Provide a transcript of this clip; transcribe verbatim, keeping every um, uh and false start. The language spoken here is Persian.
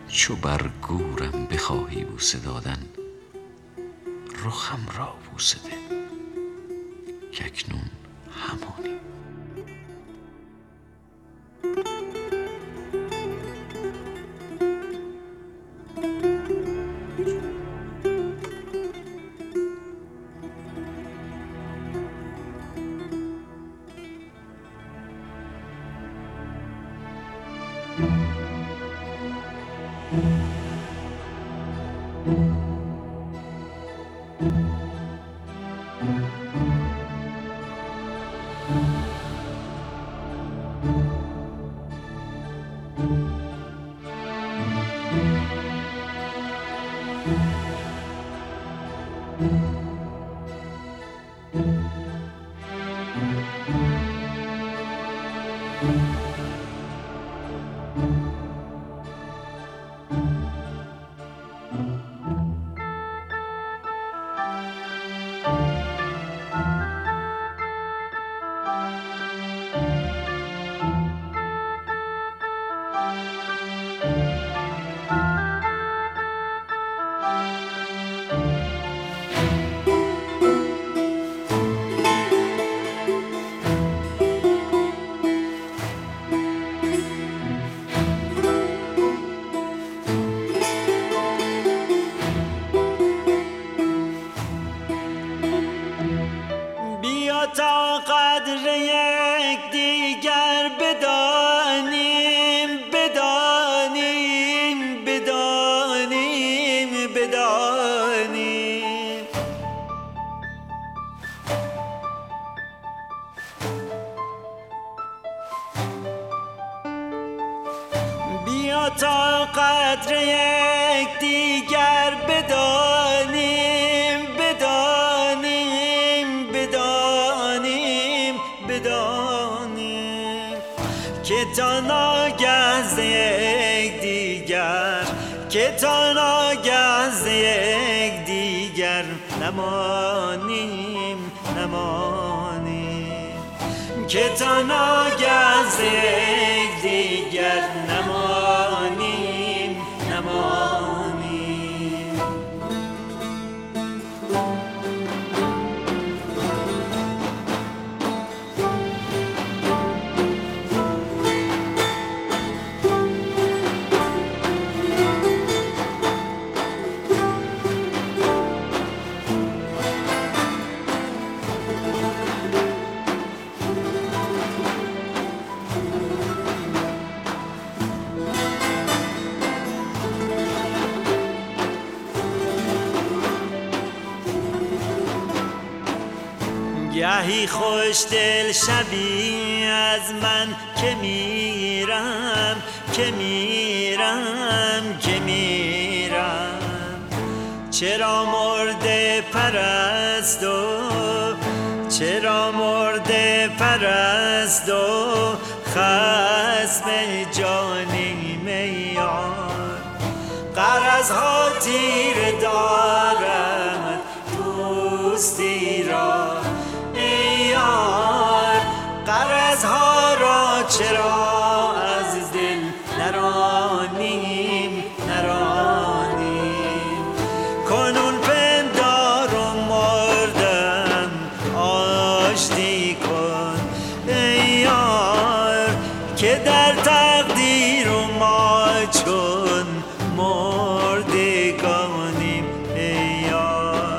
چو بر گورم بخواهی بوسه دادن، رخم را بوسه ده کاکنون همانی. تا قدر یک دیگر بدانیم بدانیم بدانیم بدانیم بیا تا قدر یک دیگر بدانیم بدانیم بدانیم بدانیم که تا ناگه ز یک دیگر که تا ناگه ز یک دیگر نمانیم نمانیم که تا ناگه ز یک دیگر نمانیم نمانیم. گهی خوش دل شبی از من که میرم که میرم که میرم چرا مرده پرست و چرا مرده پرست و خصم جانیم یار غرضها تیره دارد دوستی را غرضها را چرا از دل نرانیم نرانیم کنون پندار و مردم آشتی کن ای یار که در تقدیر و ما چون مرده